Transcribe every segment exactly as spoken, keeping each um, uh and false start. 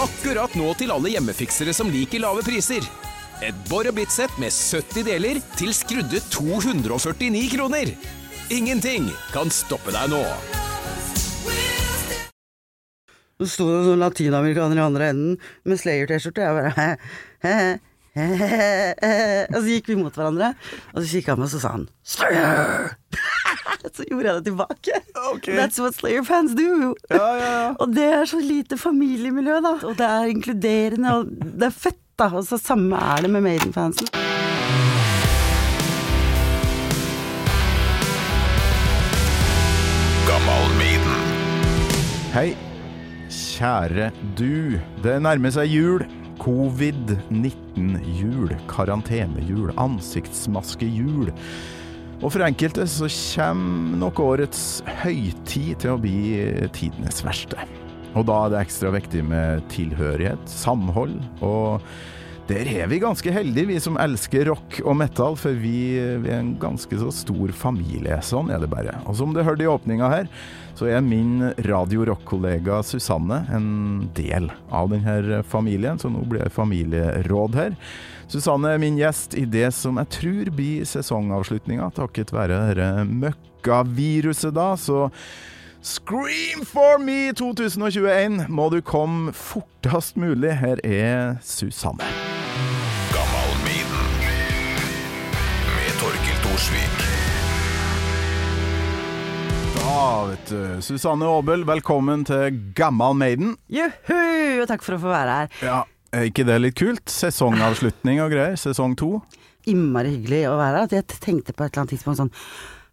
Akkurat nå til alle hjemmefiksere som liker lave priser. Et Bor og Bit-sett med sytti deler til skrudde to hundre og førtini kroner. Ingenting kan stoppe deg nå. Så stod det noen latinamerikanere i andre enden med Slayer-t-skjorte, og jeg bare he, he, he, he, he. Og så gikk vi mot hverandre, og så kikket han meg, og så sa han Slayer! Så gjorde jeg det tilbake. Okay. That's what Slayer-fans do. Ja, ja, ja. Og det er så lite familiemiljø da, og det er inkluderende, og det er fett da, og så samme er det med Maiden-fansen. Gammal Maiden. Hei, kjære du. Det nærmer seg jul. covid nitten-jul, karantenejul, ansiktsmaskejul. Og for enkelte så kommer nok årets høytid til å bli tidenes verste. Og da er det ekstra viktig med tilhørighet, samhold, og der er vi ganske heldige, vi som elsker rock og metal, for vi, vi er en ganske så stor familie, sånn er det bare. Og som du hørte i åpningen her, så er min radio-rock-kollega Susanne en del av denne familien, så nå blir det familieråd her. Susanne er min gjest i det som jeg tror blir sesongavslutningen, takket være dette møkka-viruset da, så Scream for me tjue tjueen, må du komme fortest mulig, her er Susanne. Gammal Maiden med Torkel Torsvik. Da, vet du, Susanne Aabel, velkommen til Gammal Maiden. Juhu, og takk for å få være her. Ja, er ikke det litt kult? Sesongavslutning og greier, sesong to. Innmari hyggelig å være her, at jeg tenkte på et eller annet tidspunkt sånn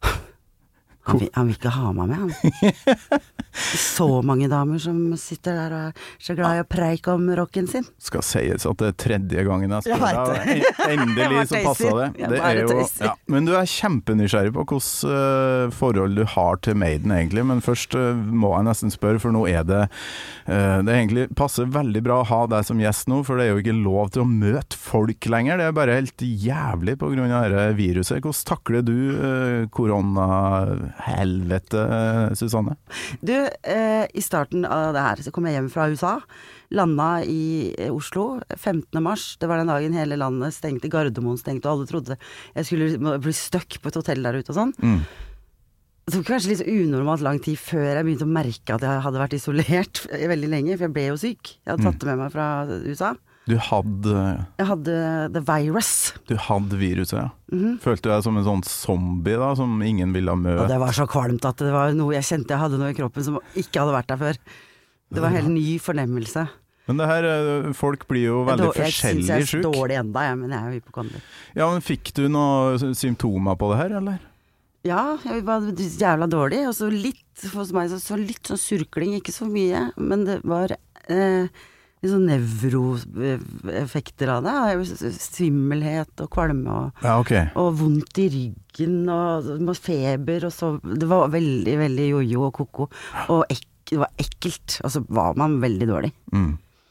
Han vil, han vil ikke ha meg med, han. Så mange damer som sitter der og er så glad i å preike om rocken sin. Skal sies at det er tredje gangen jeg spør jeg deg. Endelig så passer det. Det er jo, ja. Men du er kjempenysgjerrig på hvordan uh, forhold du har til Maiden egentlig. Men først uh, må jeg nesten spørre, for nå er det uh, Det egentlig passer veldig bra å ha deg som gjest nå, for det er jo ikke lov til å møte folk lenger. Det er bare helt jævlig på grunn av dette viruset. Hvordan takler du uh, korona helvete, Susanne? Du, eh, i starten av det her så kom jeg hjem fra U S A, landet i Oslo femtende mars, det var den dagen hele landet stengte, Gardermoen stengte, og alle trodde jeg skulle bli støkk på et hotell der ute og sånn. Mm. Det tok kanskje litt unormalt lang tid før jeg begynte å merke at jeg hadde vært isolert veldig lenge, for jeg ble jo syk. Jeg hadde tatt det med meg fra U S A. Du hadde... Jeg hadde the virus. Du hadde viruset, ja. Mm-hmm. Følte du deg som en sånn zombie da, som ingen ville møte? Og det var så kvalmt at det var noe jeg kjente jeg hadde noe i kroppen som ikke hadde vært der før. Det var en helt ny fornemmelse. Men det her, folk blir jo veldig forskjellig syk. Jeg synes jeg er dårlig enda, ja, men jeg er jo hypokonder. Ja, men fikk du noen symptomer på det her, eller? Ja, jeg var jævla dårlig, og så litt, for meg så, så litt sånn surkling, ikke så mye, men det var... Eh, litt sånn nevroeffekter av det, svimmelhet og kvalme og, ja, okay. og vondt i ryggen og feber, og så det var veldig, veldig jojo og koko, og ek, det var ekkelt, og så var man veldig dårlig. Mm.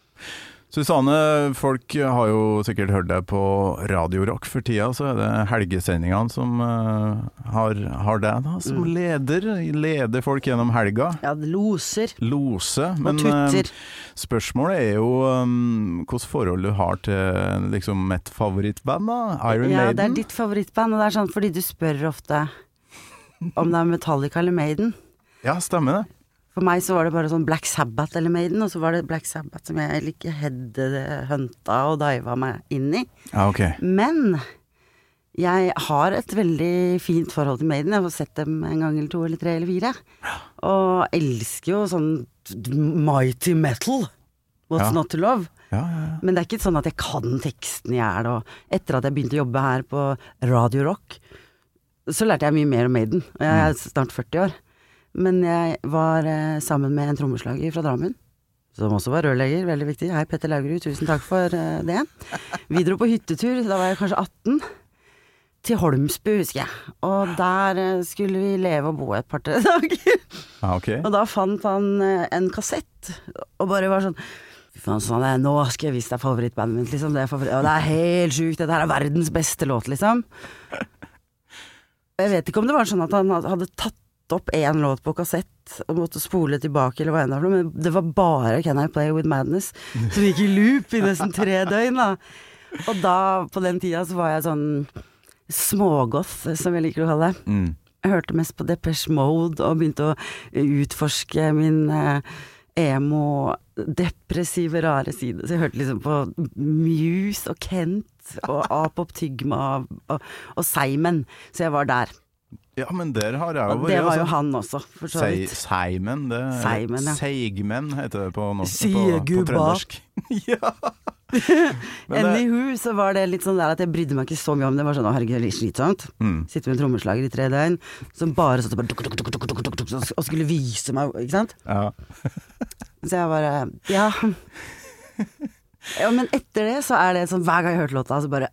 Susanne, folk har jo sikkert hørt deg på Radio Rock for tida, så er det helgesendingene som uh, har, har deg da, som mm. leder, leder folk gjennom helga. Ja, loser. Lose, men og tutter. Uh, spørsmålet er jo um, hvordan forhold du har til liksom et favorittband da, Iron ja, Maiden. Ja, det er ditt favorittband, og det er sånn fordi du spør ofte om det er Metallica eller Maiden. Ja, stemmer det. For meg så var det bare sånn Black Sabbath eller Maiden, og så var det Black Sabbath som jeg ikke hedde hunta og diva meg inn i. Ja, ok. Men jeg har et veldig fint forhold til Maiden. Jeg har sett dem en gang eller to eller tre eller fire. Og elsker jo sånn mighty metal. What's ja. not to love? Ja, ja, ja. Men det er ikke sånn at jeg kan teksten i hjel. Og etter at jeg begynte å jobbe her på Radio Rock, så lærte jeg mye mer om Maiden. Og jeg er snart førti år. Men jeg var eh, sammen med en trommeslager fra Drammen, som også var rørlegger, veldig viktig. Hei Petter Laugerud, tusen takk for eh, det. Vi dro på hyttetur, da var jeg kanskje atten, til Holmsbu, husker jeg. Og der eh, skulle vi leve og bo et par-tre dager. Ah, okay. Og da fant han eh, en kassett, og bare var sånn, fy faen, sånn, nå skal jeg vise deg favorittbandet mitt, liksom. Det er, favoritt, og det er helt sjukt, dette her er verdens beste låt, liksom. Jeg vet ikke om det var sånn at han hadde tatt satt opp en låt på kassett og måtte spole tilbake eller hva enn det var, men det var bare Can I Play With Madness som gikk i loop i nesten tre døgn da. Og da, på den tida, så var jeg sånn smågoth, som jeg liker å kalle det. Mm. Jeg hørte mest på Depeche Mode og begynte å utforske min eh, emo, depressive, rare side. Så jeg hørte liksom på Muse og Kent og A-pop Tygma og, og, og Simon. Så jeg var der. Ja, men der har jeg jo Og det var jo han også, for så vidt. Simon, det Simon, ja. Seigmen heter det på norsk. Sier på, på trøndersk. Ja. Anywho, så var det litt sånn der at jeg brydde meg ikke så mye om det. Det var sånn, å herregud, det er litt slitsomt. Mm. Sitte med en trommeslager i tre døgn, som bare satt og bare duk, duk, duk, duk, duk, duk, og skulle vise meg, ikke sant? Ja. Så jeg bare, ja. Ja, men etter det så er det sånn, hver gang jeg hørte låta, så bare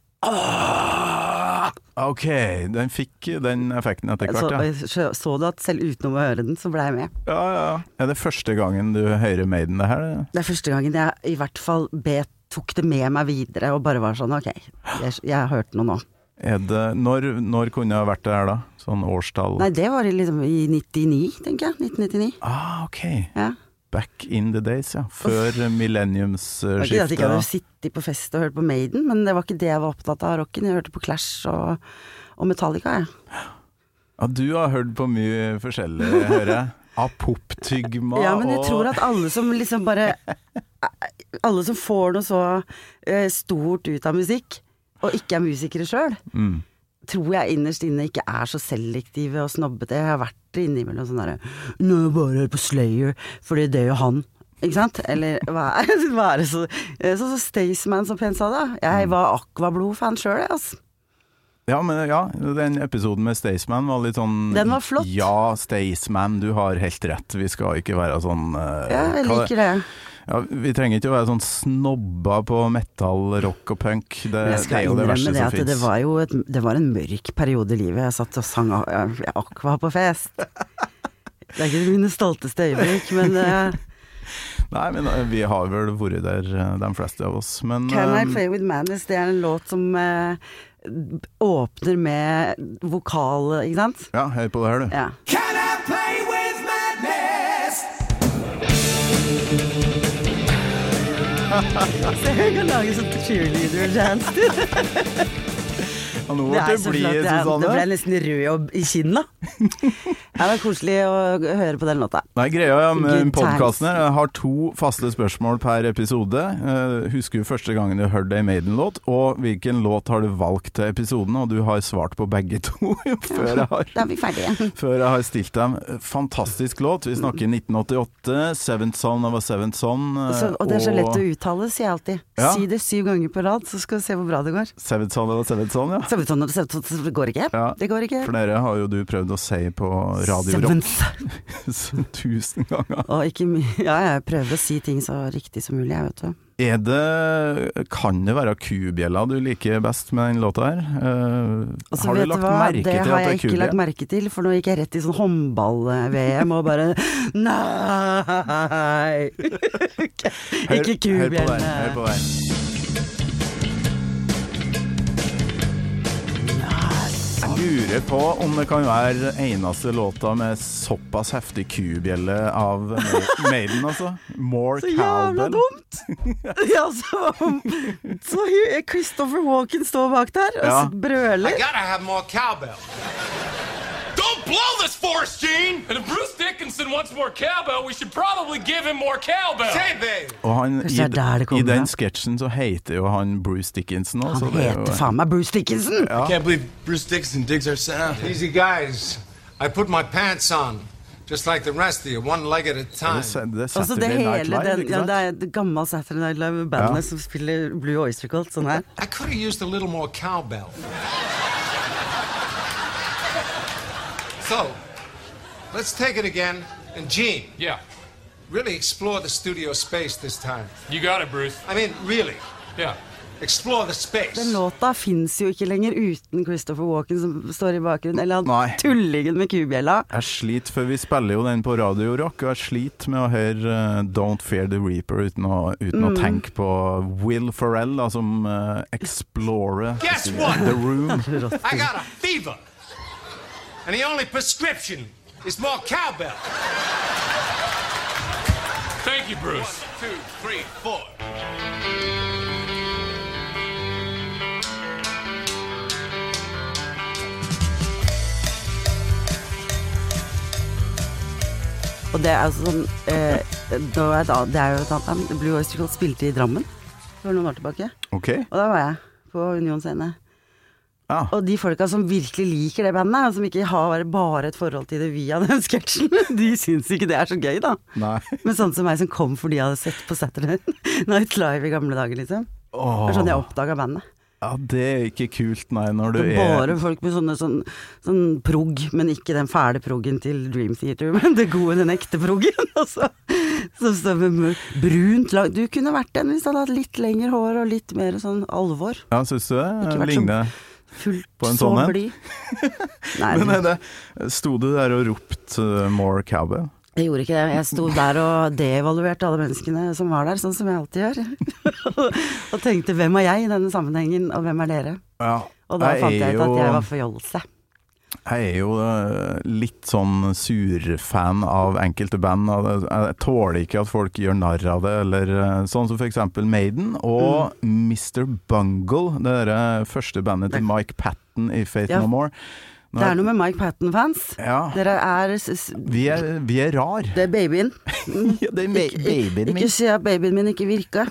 Ok, den fikk den effekten etter så, hvert, ja. så, så du at selv utenom å høre den, så ble jeg med. Ja, ja. Er det første gangen du hører Maiden det her? Det er første gangen jeg i hvert fall bet, tok det med meg videre, og bare var sånn, ok, jeg, jeg har hørt noe nå. Er det, når, når kunne det ha vært det her da? Sånn årstall? Nei, det var liksom i nittini, tenker jeg, nitten nittini. Ah, ok. Ja. Back in the days, ja. Før Det var millenniumsskiftet. ikke at jeg ikke hadde sittet på fest og hørt på Maiden, men det var ikke det jeg var opptatt av rocken. Jeg hørte på Clash og, og Metallica, jeg. Ja, du har hørt på mye forskjellig, hører jeg. Apop-tygma og... Ja, men jeg tror at alle som liksom bare alle som får noe så eh, stort ut av musikk, og ikke er musikere selv, mm. tror jeg innerst inne ikke er så selektive og snobbete. Jeg har vært innimellom sånn der, nå er jeg bare hører på Slayer, fordi det gjør han. Ikke sant? Eller hva er, hva er det så... Så, så Staysman som pent sa da. Jeg var Aquablod-fan selv, altså. Ja, men ja, den episoden med Staysman var litt sånn... Den var flott. Ja, Staysman, du har helt rett. Vi skal ikke være sånn... Uh, Ja, jeg liker det. Ja, vi trenger ikke å være sånn snobba på metal, rock og punk. Det, Men jeg det skal er jo det verste innrømme det som at finnes. det var jo et, det var en mørk periode i livet. Jeg satt og sang uh, Aqua på fest. Det er ikke mine stolteste øyeblikk, men... Uh, Nei, men uh, vi har vel vært der, uh, de fleste av oss. Men, Can I um, Play With Madness, det er en låt som uh, åpner med vokal, ikke sant? Ja, hør på det her, du. Ja. Can I play with madness? Så jeg kan lage sånn cheerleader-dance til. Ja, nå Det ble er det så bli, flott. Jeg, det ble Susanne. nesten rød og- i kinna. Det var koselig å høre på den låta. Nei, greia ja, med Good podcasten times. her, jeg har to faste spørsmål per episode. Uh, husker du første gangen du hørte en Maiden-låt, og hvilken låt har du valgt til episoden, og du har svart på begge to før, jeg har, Da er vi ferdige. før jeg har stilt dem. Fantastisk låt, vi snakker nitten åttiåtte, Seventh Son of a Seventh Son. uh, Så, og det er så lett å uttale, sier jeg alltid. Ja. Si det syv ganger på rad, så skal du se hvor bra det går. Seventh Son of a Seventh Son, ja. Så vet du, så vet du, det går ikke. Ja. Det går ikke. For dere har jo du prøvd å si på Radio Rock Seventh. tusen ganger. Og ikke my- ja, jeg prøver å si ting så riktig som mulig, jeg vet du. Er det, kan det være kubjella du liker best med den låta her? Uh, Og så har du vet lagt hva, merke det til at har det jeg er ikke lagt kubjella? merke til, for nå gikk jeg rett i sånn håndball-V M og bare nei! Ikke Hør på kubjelle. den, hør på den. Jeg lurer på om det kan være eneste låta med såpass heftig kubjelle av Maiden, altså. More Så jævla cowbell. dumt! Ja, så, så hy- Christopher Walken står bak der og Ja. s- brøler. I gotta have more cowbell. Don't blow this for us, Gene! And if Bruce Dickinson wants more cowbell, we should probably give him more cowbell. Say, babe. Og han, Kanskje det er der det i, kommer I den fra. sketsjen så heter jo han Bruce Dickinson også. Han heter faen meg Bruce Dickinson! Ja. Can't believe Bruce Dickinson digs our sound. Easy, guys. I put my pants on, just like the rest of you, one leg at a time. Det, se- det Altså det Saturday Night hele Live, den, ikke ja, sant? det er det gamle Saturday Night Live-bandet Ja. som spiller Blue Oyster Cult, sånn her. I could have used a little more cowbell. So, let's take it again. And Gene, Yeah, really explore the studio space this time. you got it, Bruce. I mean, really, Yeah. explore the space. Den låta finnes jo ikke lenger uten Christopher Walken som står i bakgrunnen, eller han Nei. tullingen med kubjella. Jeg sliter, for vi spiller jo den på Radio Rock, og jeg sliter med å høre uh, Don't Fear the Reaper uten å, uten Mm. å tenke på Will Ferrell, da, som uh, explorer Guess what? The Room. I got a fever. And the only prescription is more cowbell. Thank you, Bruce. One, two, three, four. Og det er altså sånn eh, det, er et, det er jo et annet navn. Blue Oyster Cult spilte i Drammen for noen år tilbake. Ok. Og da var jeg på Union Scene. Ja. Og de folka som virkelig liker det bandet, og som ikke har bare et forhold til det via den sketsjen, de syns ikke det er så gøy, da. Nei. Men sånn som meg som kom fordi jeg hadde sett på Saturday Night Live i gamle dager, liksom. Åh. Det er sånn jeg oppdaget bandet. Ja, det er ikke kult, nei, når du Det er... er bare folk med sånne sånn, sånn prog, men ikke den fæle proggen til Dream Theater, men det gode, den ekte proggen, altså. Som står med brunt lag. Du kunne vært den hvis du hadde hatt litt lengre hår og litt mer sånn alvor. Ja, synes du det? Ikke vært Ligner fullt på en så sånn en? blid. Nei, Men er det, sto du der og ropt uh, more cowbell? jeg gjorde ikke det. Jeg sto der og devaluerte alle menneskene som var der, sånn som jeg alltid gjør. Og tenkte, hvem er jeg i denne sammenhengen, og hvem er dere? Ja, Og da fant jeg ut jo, at jeg var forjollelse. Jeg er jo uh, litt sånn surfan av enkelte band. og det- Jeg tåler ikke at folk gjør narr av det, eller uh, sånn som for eksempel Maiden og Mm. mister Bungle, det der uh, første bandet til Mike Patton i Faith Ja. No More. Nå- Det er noe med Mike Patton-fans. Ja, Dere er s- s- vi er, vi er rar. Det er babyen. Ja, det er ma- Ikke- babyen min. Ikke si at babyen min ikke virker.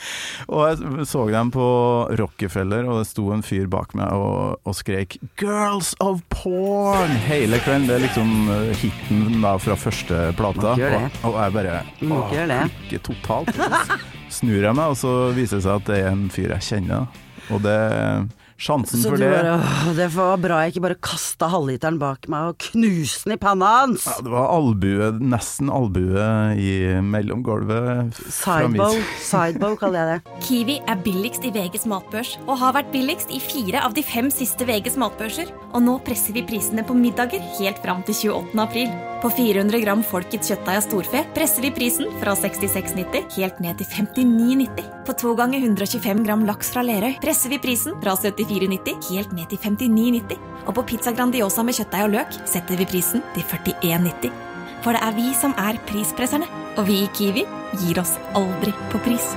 Og jeg så dem på Rockefeller, og det sto en fyr bak meg og, og skrek 'Girls of Porn!' hele kvelden. Det er liksom uh, hitten da fra første plata. Må ikke gjøre det. Og, og jeg bare Du må ikke gjøre det. Ikke totalt. Og så snur jeg meg, og så viser det seg at det er en fyr jeg kjenner. Og det sjansen Så for du det bare, åh, det var bra jeg ikke bare kastet halvliteren bak meg og knuste den i panna hans. ja, Det var albue, nesten albue i mellomgulvet. fra Sidebow, mitt- sidebow kaller jeg det. Kiwi er billigst i V Gs matbørs, og har vært billigst i fire av de fem siste V Gs matbørser. Og nå presser vi prisene på middager helt fram til tjueåttende april. På fire hundre gram Folkets kjøttdeig av storfe presser vi prisen fra sekstiseks nitti helt ned til femtini nitti. På to ganger hundre og tjuefem gram laks fra Lerøy presser vi prisen fra syttifire nitti helt ned til femtini nitti. Og på pizza Grandiosa med kjøttdeig og løk setter vi prisen til førtien nitti. For det er vi som er prispresserne, og vi i Kiwi gir oss aldri på pris.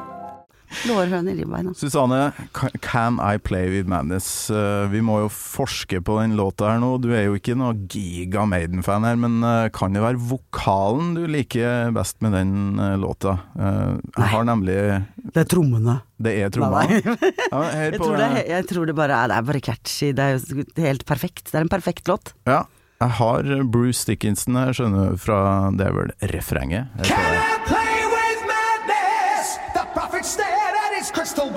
Lårhøne i ribbeina. Susanne, ca- Can I Play With Madness? Uh, vi må jo forske på den låta her nå. Du er jo ikke noe giga Maiden-fan her, men uh, kan det være vokalen du liker best med den uh, låta? Uh, jeg har nemlig... Det er trommene. Det er tromma. Nei, Ja, her Jeg på, tror, det, jeg tror det bare er, det er bare catchy. Det er jo helt perfekt. Det er en perfekt låt. ja, jeg har Bruce Dickinson her, skjønner du, fra det er vel refrenget. Her på det. Play with madness, the prophet stared at his crystal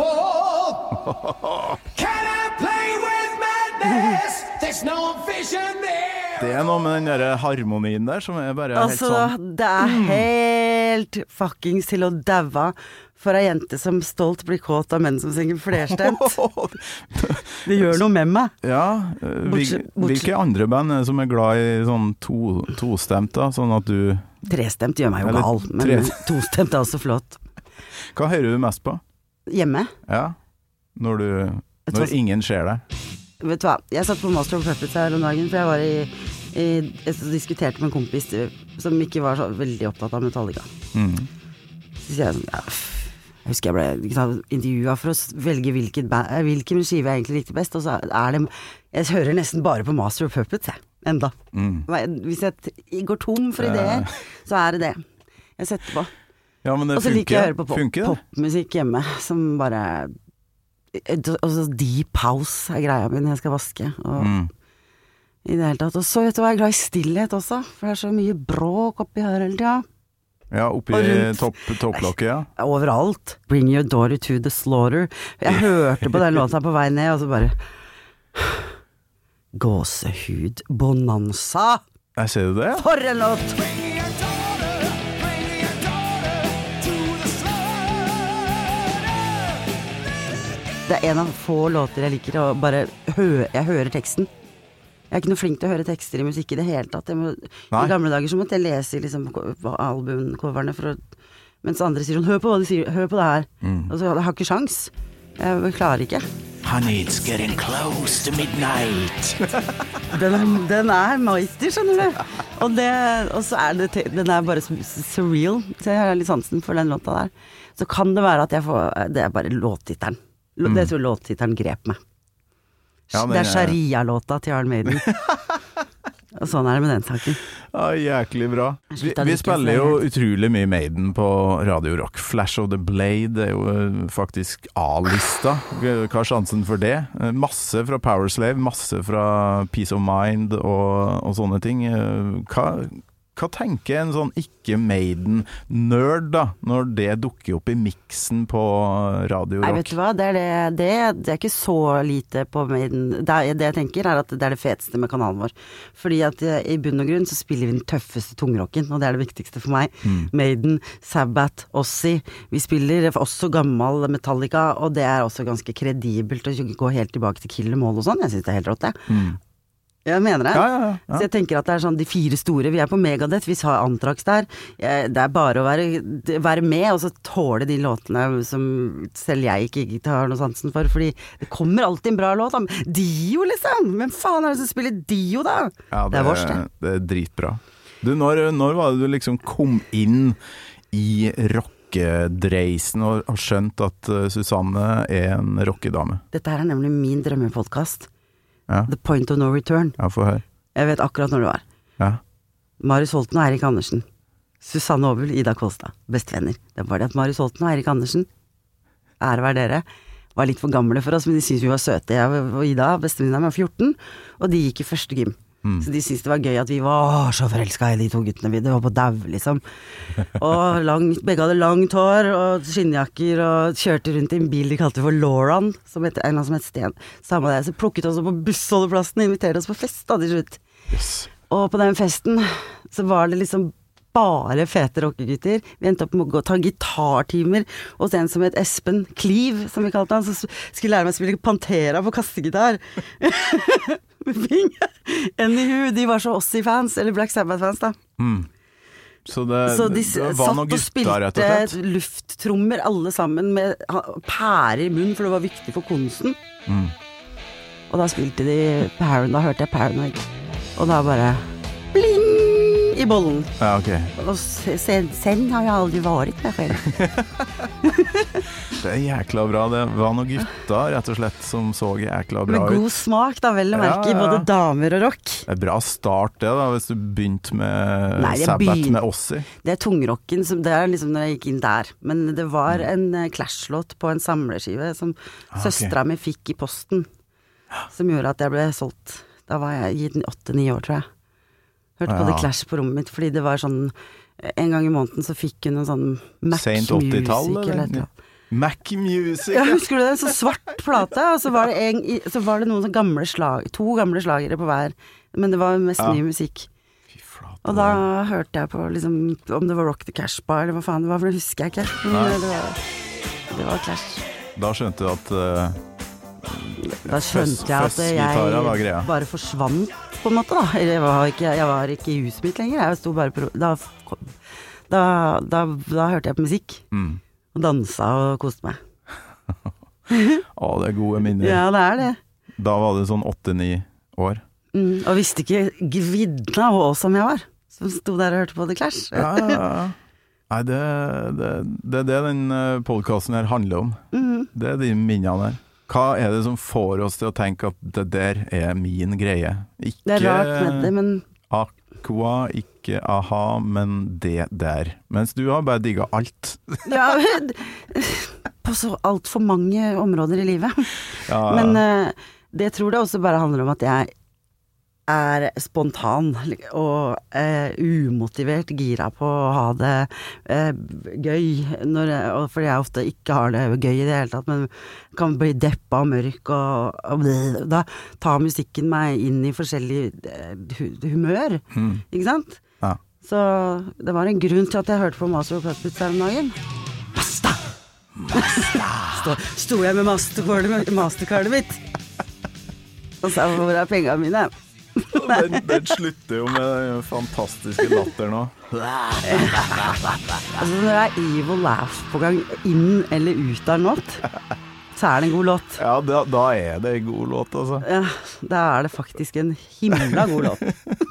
ball. Can I play with madness? There's no vision there. Det er noe med den der harmonien der som er bare helt Altså, sånn. det er helt fuckings til å daua for ei jente som stolt blir kåt av menn som synger flerstemt. Det gjør noe med meg. Ja, uh, hvil- Bortsett- bortsett- hvilke andre band er det som er glad i sånn to, tostemt da, sånn at du... Trestemt gjør meg jo Eller gal, men tre- tostemt er også flott. Hva hører du mest på? Hjemme. Ja, når du... Vet du Når hva- ingen ser deg. Vet du hva, jeg satt på Master of Puppets her om dagen, for jeg var i, i jeg diskuterte med en kompis som ikke var så veldig opptatt av Metallica. Mm. Så sier jeg sånn, ja, pff, jeg husker jeg ble ikke sant, intervjuet for å s- velge hvilket, ba- eh, hvilken skive jeg egentlig likte best, og så er det, jeg hører nesten bare på Master of Puppets, jeg, enda. Mm. Hvis jeg t- går tom for ideer, så er det det. Jeg setter på. Ja, men det Og så liker jeg å høre funker. på pop, Funker det? popmusikk hjemme, som bare... Og så deep house er greia mi når jeg skal vaske. Og Mm. i det hele tatt. Og så vet du hva, jeg er glad i stillhet også, for det er så mye bråk oppi her hele tida. Ja, oppi Og rundt- topp, topplokket, ja. Overalt. Bring your daughter to the slaughter. Jeg hørte på den låta på vei ned, og så bare Gåsehud bonanza! Jeg ser jo det. For en låt! Bring your daughter, bring your daughter to the slaughter. Det er en av få låter jeg liker, og bare hø jeg hører teksten. Jeg er ikke noe flink til å høre tekster i musikk i det hele tatt. Jeg må, Nei. I gamle dager så måtte jeg lese liksom, albumcoverne for å, mens andre sier sånn, hør på hva de sier, hør på det her. Mm. Og så jeg har ikke sjans. Jeg klarer ikke. Honey, it's getting close to midnight. Den er, den er mighty, skjønner du. Og, det, og så er det, den er bare surreal, så jeg har litt sansen for den låta der. Så kan det være at jeg får, det er bare låttitteren. Det jeg tror låttitteren grep meg. Ja, det, det er Sharia-låta til Iron Maiden. Og sånn er det med den saken. Ja, jæklig bra. Vi, vi spiller jo utrolig mye Maiden på Radio Rock. Flash of the Blade er jo faktisk A-lista. Hva er sjansen for det? Masse fra Powerslave, masse fra Peace of Mind og, og sånne ting. Hva... Hva tenker en sånn ikke-Maiden-nerd da, når det dukker opp i miksen på Radio Rock? Nei, vet du hva, det er, det, det, det er ikke så lite på Maiden. Det, er, det jeg tenker er at det er det feteste med kanalen vår. Fordi at i bunn og grunn så spiller vi den tøffeste tungrocken, og det er det viktigste for meg. Mm. Maiden, Sabbath, Ozzy. Vi spiller også gammel Metallica, og det er også ganske kredibelt å gå helt tilbake til Kill 'em All og sånn. Jeg synes det er helt rått, det. Mm. Jeg mener det. Ja, ja, ja. Så jeg tenker at det er sånn de fire store. Vi er på Megadeth, vi har Anthrax der. Det er bare å være, være med og så tåle de låtene som selv jeg ikke tar noe sansen for, fordi det kommer alltid en bra låt. Dio liksom! Hvem faen er det som spiller Dio da? Ja, det, det er vårs det. Det er dritbra. Du, når, når var det du liksom kom inn i rockedreisen og har skjønt at Susanne er en rockedame? Dette her er nemlig min drømmepodcast. Ja. The Point of No Return. Ja, få høre. Jeg vet akkurat når det var. Ja. Marius Holten og Erik Andersen. Susanne Aabel, Ida Kolstad. Bestevenner. Det var det at Marius Holten og Erik Andersen, ære være dere, var litt for gamle for oss, men de syntes vi var søte. Jeg og Ida, bestevenninna, var fjorten, og de gikk i første gym. Mm. Så de syntes det var gøy at vi var så forelsket i de to guttene vi, det var på dau liksom. Og lang, begge hadde langt hår og skinnjakker og kjørte rundt i en bil de kalte for Lauren, som heter, en som het Sten. Samme det, så plukket oss på bussholdeplassen og inviterte oss på fest da til slutt. Yes. Og på den festen så var det liksom bare fete rockegutter. Vi endte opp med å gå og ta gitartimer hos en som het Espen Kliv, som vi kalte han, så skulle lære meg å spille Pantera på kassegitar. Anywho, de var så Ozzy-fans, eller Black Sabbath-fans da. Mm. Så det, så de det var noen gutter, rett og slett? satt og spilte lufttrommer alle sammen med pærer i munnen, for det var viktig for konsten. Mm. Og da spilte de Paranoid, da hørte jeg Paranoid. Og da bare bling i bollen. Ja, ok. Og sen, sen har jeg aldri vært med selv. Det er jækla bra. Det var noen gutter, rett og slett, som så jækla bra ut. Med god smak, da, vel å merke, ja, ja. Både damer og rock. Det er bra start det, da, hvis du begynte med Nei, Sabbath begynte, med Ozzy. Det er tungrocken, som, det er liksom når jeg gikk inn der. Men det var en uh, Clash-låt på en samleskive som ah, søstera okay. mi fikk i posten, som gjorde at jeg ble solgt. Da var jeg i åtte-ni år, tror jeg. Hørte ja. på The Clash på rommet mitt, fordi det var sånn, en gang i måneden så fikk hun en sånn Mac Music eller et Mac Music? Ja, husker du det? Så svart plate, og så var det, en, så var det noen sånn gamle slag, to gamle slagere på hver, men det var mest ja. ny musikk. Fy flate. Og da hørte jeg på liksom, om det var Rock the Cash Bar, eller hva faen det var, for det husker jeg ikke. Men det var, det var Clash. Da skjønte du at... Uh, da skjønte jeg at jeg bare forsvant på en måte da. Jeg var ikke, jeg var ikke i huset mitt lenger. Jeg sto bare på, da, da, da, da hørte jeg på musikk mm. og dansa og koste meg. Å, det er gode minner. Ja, det er det. Da var det sånn åtte-ni år. Mm, og visste ikke gvidna og som jeg var, som sto der og hørte på The Clash. Ja, ja, ja. Nei, det, det, det er det den podcasten her handler om. Mm. Det er de minnene her. Hva er det som får oss til å tenke at det der er min greie? Ikke det er rart med det, men... Aqua, ikke aha, men det der. Mens du har bare digget alt. Ja, på så alt for mange områder i livet. Ja. Men uh, det tror jeg også bare handler om at jeg er spontan og uh, umotivert gira på å ha det uh, gøy, når jeg, og fordi jeg ofte ikke har det gøy i det hele tatt, men kan bli deppa og mørk, og, og da tar musikken meg inn i forskjellig uh, humør, mm. ikke sant? Ja. Så det var en grunn til at jeg hørte på Master of Puppets her om dagen. Masta! Masta! Sto, sto jeg med mastercardet, mastercardet mitt og sa, hvor er pengene mine? den, den slutter jo med den fantastiske latter nå. Altså når det er evil laugh på gang inn eller ut av nåt, så er det en god låt. Ja, da, da er det en god låt, altså. Ja, da er det faktisk en himla god låt.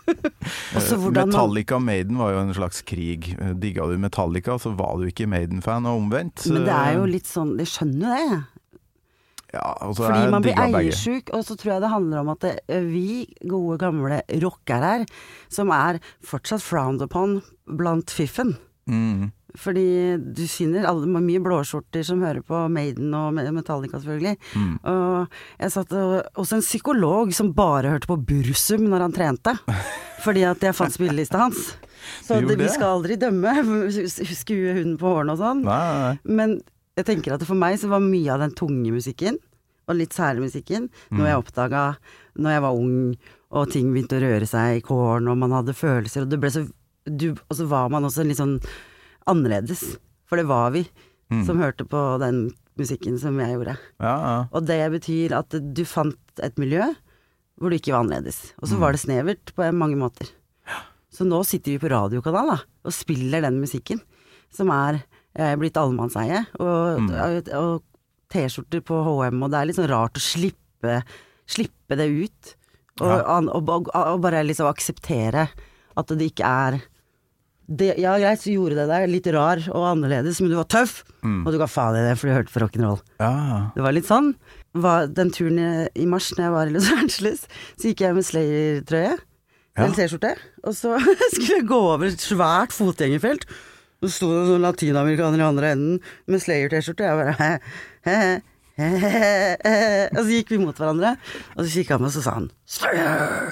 Også hvordan Metallica Maiden var jo en slags krig. Digga du Metallica, så var du ikke Maiden-fan, og omvendt. Men det er jo litt sånn, de skjønner jo det. Ja, altså fordi man blir begge. eiersyk, og så tror jeg det handler om at det, vi gode gamle rockere her, som er fortsatt frowned upon blant fiffen. Mm. Fordi du finner alle, mye blåskjorter som hører på Maiden og Metallica selvfølgelig. Mm. Og jeg satt også en psykolog som bare hørte på Bursum når han trente. Fordi at jeg fant spillelista hans. Så det, vi skal aldri dømme, skue hunden på hårene og sånn. Nei, nei. Men jeg tenker at for meg så var mye av den tunge musikken, og litt særlig musikken, mm. når jeg oppdaget, når jeg var ung, og ting begynte å røre seg i kåren, og man hadde følelser, og det ble så, du, og så var man også litt sånn annerledes, for det var vi mm. som hørte på den musikken som jeg gjorde. Ja, ja. Og det betyr at du fant et miljø hvor du ikke var annerledes, og så mm. var det snevert på mange måter. Ja. Så nå sitter vi på radiokanal da, og spiller den musikken, som er jeg er blitt allemannseie, og, mm. og, og t-skjorter på H og M, og det er litt sånn rart å slippe, slippe det ut, og, ja. og, og, og bare liksom akseptere at det ikke er, det, ja greit, så gjorde det deg litt rar og annerledes, men du var tøff, mm. og du ga faen i det, for du hørte på rock'n'roll. Ja. Det var litt sånn. Var den turen i, i mars, når jeg var i Los Angeles, så gikk jeg med Slayer-trøye, ja. eller t-skjorte, og så skulle jeg gå over et svært fotgjengerfelt. Så stod det noen latinamerikaner i andre enden med Slayer-t-skjorte, og jeg bare he, he, he, he, he. Og så gikk vi mot hverandre, og så kikket han meg og så sa han Slayer!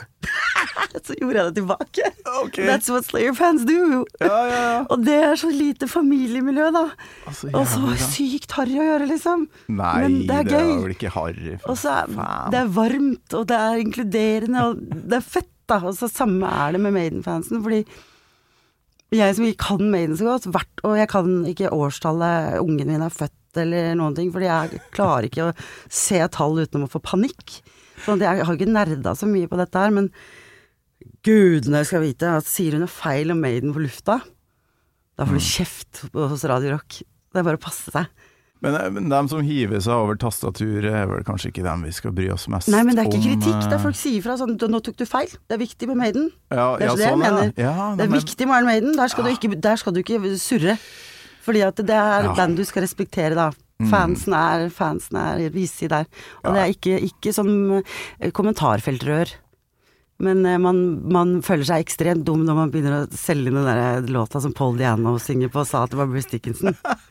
Så gjorde jeg det tilbake. Okay. That's what Slayer-fans do. Ja, ja, ja. Og det er så lite familiemiljø da. Altså, og så sykt harry å gjøre liksom. Nei, men det er det gøy. er vel ikke harry. Og så er det er varmt, og det er inkluderende, og det er fett da. Og så samme er det med Maiden-fansen, fordi jeg som ikke kan Maiden så godt, hvert, og jeg kan ikke årstallet ungen min er født eller noen ting, fordi jeg klarer ikke å se tall uten å få panikk. Så jeg har ikke nerdet så mye på dette her, men gudene skal vite at sier hun noe feil om Maiden på lufta, da får du kjeft hos Radio Rock. Det er bare å passe seg. Men, men de som hiver seg over tastaturet er vel kanskje ikke dem vi skal bry oss mest om. Nei, men det er ikke kritikk, det er folk sier fra sånn, nå tok du feil, det er viktig med Maiden. Ja, det er ja, så det sånn, jeg mener. Ja. Ja, det er men... viktig med Iron Maiden, der skal, ja. du ikke, der skal du ikke surre. Fordi at det er ja. den du skal respektere da. Fansen er, fansen er vissig der. Og ja. det er ikke, ikke som kommentarfeltrør. Men man, man føler seg ekstremt dum når man begynner å selge den der låta som Paul Diano synger på og sa at det var Bruce Dickinson.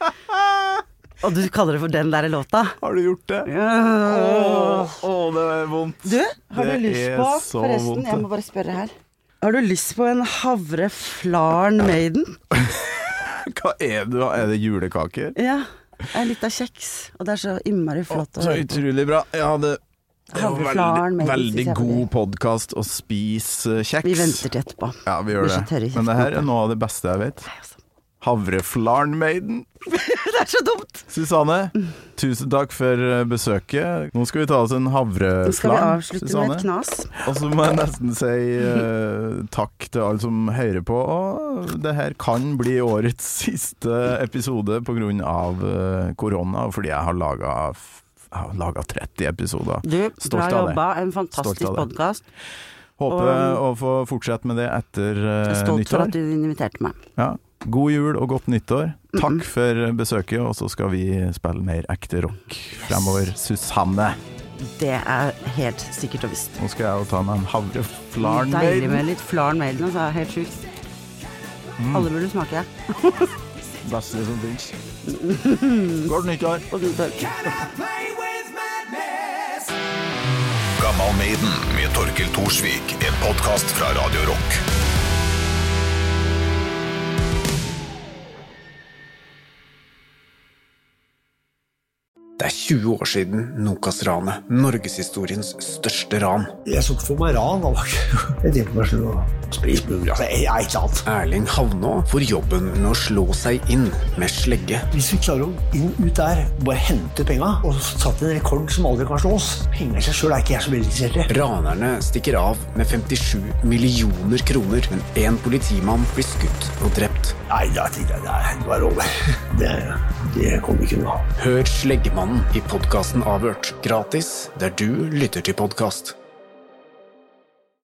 Og du kaller det for den der låta? Har du gjort det? Ja. Åh, åh, det er vondt. Du, har det du lyst på, forresten, vondt, jeg må bare spørre her. Har du lyst på en havreflarn Maiden? Hva er det da? Er det julekaker? Ja, en liten kjeks, og det er så innmari flott. Åh, så utrolig bra. Ja, det er jo veldig, veldig god podcast å spise kjeks. Vi venter til etterpå. Ja, vi gjør det. Men det her er noe av det beste jeg vet. Havreflarn Maiden. Det er så dumt. Susanne, tusen takk for besøket. Nå skal vi ta oss en havreflarn. Nå skal vi avslutte Susanne. med et knas. Og så må jeg nesten si uh, takk til alle som hører på. Og det her kan bli årets siste episode på grunn av uh, korona, fordi jeg har laget, jeg har laget tretti episoder. Du, bra jobba. En fantastisk podcast. Håper og, å få fortsette med det etter uh, nyttår. Jeg er stolt for at du inviterte meg. Ja. God jul og godt nyttår. Takk for besøket, og så skal vi spille mer ekte rock fremover. Susanne. Det er helt sikkert og visst. Nå skal jeg jo ta meg en havreflarn Maiden. Deilig med litt flarn Maiden, altså. Helt sjukt. Mm. Alle burde smake. Beste som finnes. Godt nyttår. Godt nyttår. Gammal Maiden med Torkel Torsvik, en podcast fra Radio Rock. Det er tjue år siden Nokas-ranet, Norgeshistoriens største ran. Jeg så ikke for meg ran, da var jeg tenkte på meg selv og spris mulig, altså, jeg er ikke sant. Erling Havnå får jobben med å slå seg inn med slegge. Hvis vi klarer å inn ut der, bare hente penger, og satt en rekord som aldri kan slås, penger i seg selv er ikke jeg så veldig interessert i. Ranerne stikker av med femtisju millioner kroner, men en politimann blir skutt og drept. Nei, da tenkte jeg, det var over. Det, det kom ikke noe. Hør Sleggemannen Skjæveland i podcasten Avhørt. Gratis, der du lytter til podcast.